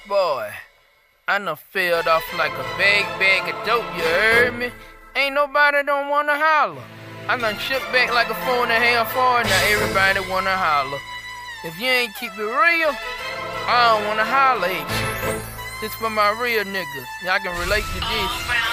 Boy, I done filled off like a bag of dope, you heard me? Ain't nobody don't wanna holler. I done shook back like a 4.5 forward, now everybody wanna holler. If you ain't keep it real, I don't wanna holler at you. This for my real niggas, y'all can relate to this.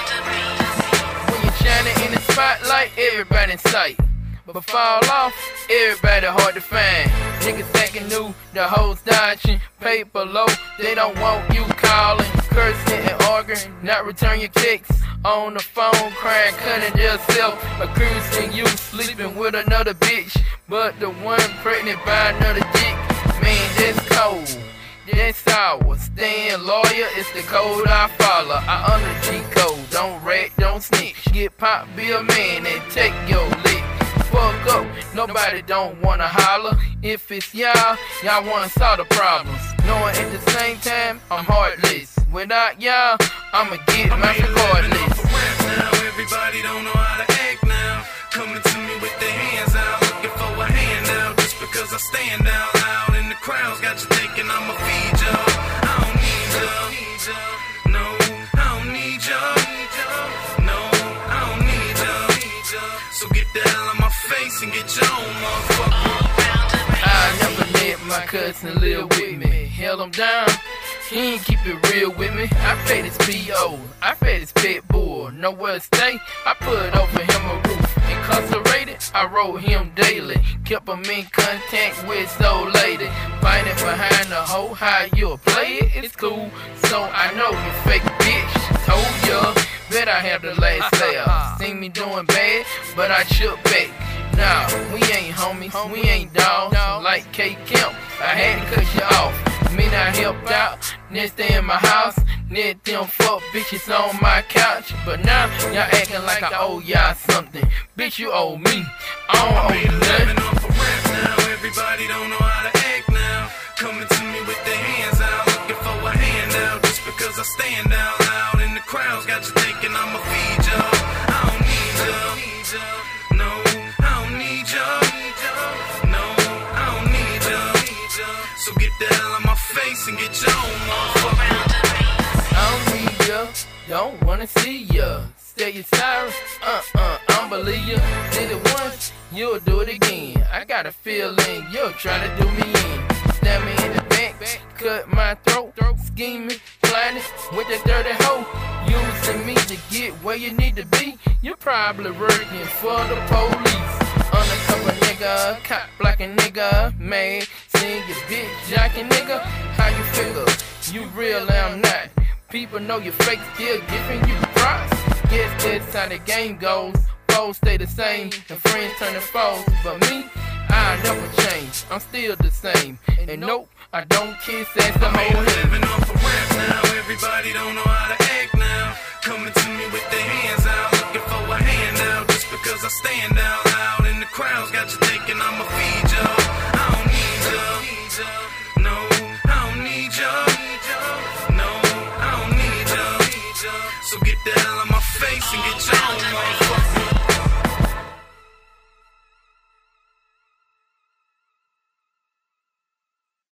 When you're shining in the spotlight, everybody in sight. But fall off, everybody hard to find. Niggas acting new, the hoes dodging, paper low, they don't want you calling, cursing and arguing, not return your texts. On the phone, crying, cutting themselves, accusing you, sleeping with another bitch, but the one pregnant by another dick. Man, that's cold, that's ours. Staying loyal, it's the code I follow. I under G-code, don't rat, don't snitch. Get popped, be a man and take your lick. Fuck up, nobody don't wanna holler. If it's y'all wanna solve the problems. Knowing at the same time, I'm heartless. Without y'all, I'ma get my regardless. Now everybody don't know how to act now. Coming to me with their hands out, looking for a handout. Just because I stand out loud in the crowds, got you thinking I'ma feed y'all. I don't need y'all. No, I don't need y'all. No, I don't need y'all. So get the hell out my face and get your own motherfucker. I never let my cousin live with me. Held him down, he ain't keep it real with me. I fed his P.O., I fed his pit bull. Nowhere to stay, I put over him a roof. Incarcerated, I wrote him daily. Kept him in contact with so lady. Fighting behind the hoe, how you play it, it's cool. So I know you fake bitch. Told ya, bet I have the last laugh. Seen me doing bad, but I shook back. Nah, we ain't homies, we ain't dogs. Like K. Kemp, I had to cut you off. Me not helped out, next day in my house. Let them fuck bitches on my couch. But now, y'all acting like I owe y'all something. Bitch, you owe me, I don't owe you nothing. Off a rap now, everybody don't know how to act now. Coming to me with their hands out, looking for a handout. Just because I stand out loud in the crowds, got you thinking I'ma feed y'all. I don't need y'all. No, I don't need y'all. No, I don't need y'all. So get the hell out my face and get your own motherfucker. I don't need ya, don't wanna see ya. Say you're sorry, I don't believe ya. Did it once, you'll do it again. I got a feeling you're trying to do me in. Stab me in the back, cut my throat, scheming, planning with that dirty hoe. Using me to get where you need to be. You're probably working for the police. Undercover nigga, cop blocking nigga, man. Seeing your bitch jacking nigga, how you figure? You real, I'm not. People know you fake, still giving you props. Guess that's how the game goes. Foes stay the same, and friends turn to foes. But me, I never change. I'm still the same. And nope, I don't kiss ass the whole head. Living off a rap now, everybody don't know how to act now. Coming to me with their hands out, looking for a handout. Just because I stand out loud in the crowds, got you thinking I'ma feed y'all. I don't need y'all. No, I don't need y'all. No, I don't need y'all. So get the hell out my face and get your own motherfucker.